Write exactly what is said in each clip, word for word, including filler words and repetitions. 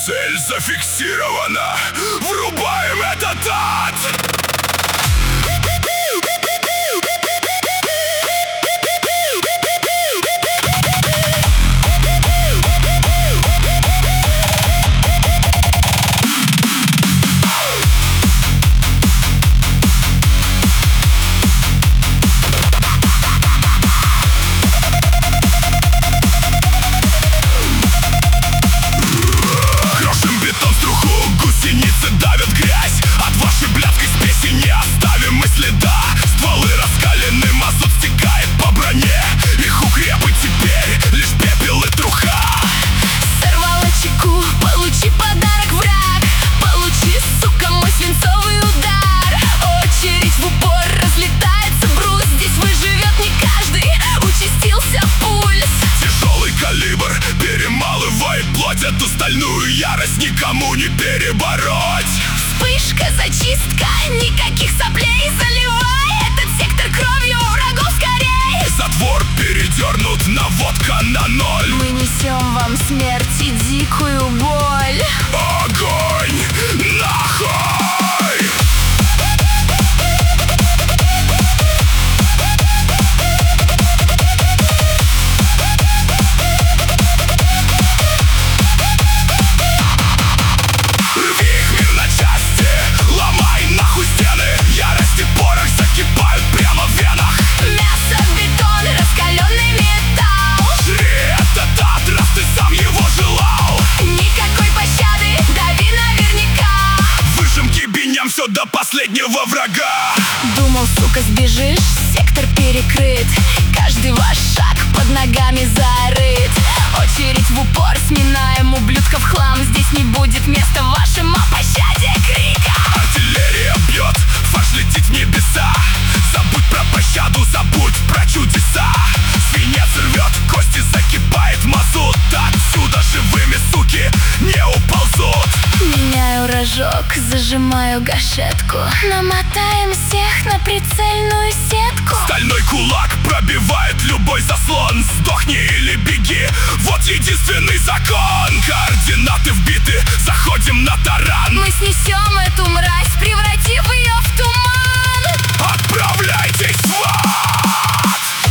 Цель зафиксирована. Врубаем этот ад. Давят грязь, от вашей блядской спеси не оставим мы следа. Стволы раскалены, мазут стекает по броне. Их укрепы теперь лишь пепел и труха. Сорвала чеку, получи подарок, враг. Получи, сука, мой свинцовый удар. Очередь в упор, разлетается брус. Здесь выживет не каждый, участился пульс. Тяжелый калибр перемалывает плоть. Эту стальную ярость никому не перебороть. Вспышка, зачистка, никаких соплей. Заливай этот сектор кровью врагов скорей. Затвор передернут, наводка на ноль. Мы несем вам смерть и дикую боль. Огонь! Нахуй! Все до последнего врага. Думал, сука, сбежишь, сектор перекрыт. Каждый ваш шаг под ногами зарыт. Очередь в упор, сминаем ублюдков хлам. Здесь не будет места вашим о пощаде крика. Артиллерия бьет, фарш летит в небеса. Забудь про пощаду, забудь про чудеса. Свинец рвет, кости закипает мазут. Отсюда живыми, суки, не уползут. Меняю рожок, зажимаю гашетку. Намотаем всех на прицельную сетку. Стальной кулак пробивает любой заслон. Сдохни или беги, вот единственный закон. Координаты вбиты, заходим на таран. Мы снесем эту мразь, превратив ее в туман. Отправляйтесь в ад!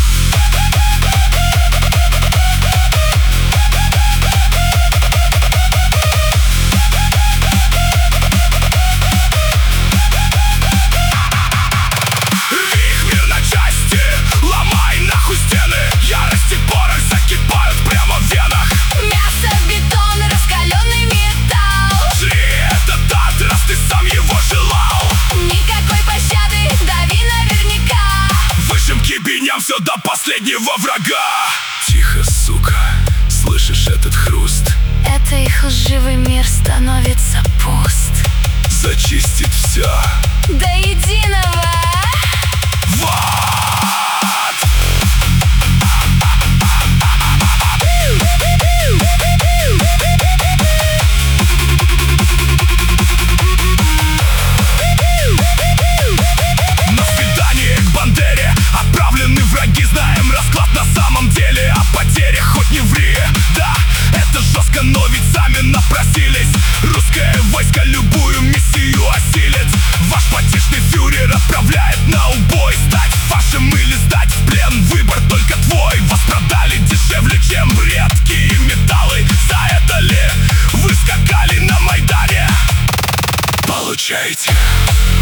Все до последнего врага. Тихо, сука, слышишь этот хруст? Это их лживый мир становится пуст. Зачистит все до единого. В ад! На свидание к Бандере отправлены враги. Знаем расклад на самом деле. О потерях хоть не ври. Да, это жестко, но ведь сами напросились. Русское войско любую миссию осилит. Ваш потешный фюрер отправляет на убой. Стать фашем или сдать в плен, выбор только твой. Вас продали дешевле, чем редкие металлы. За это ли вы скакали на Майдане? Получайте.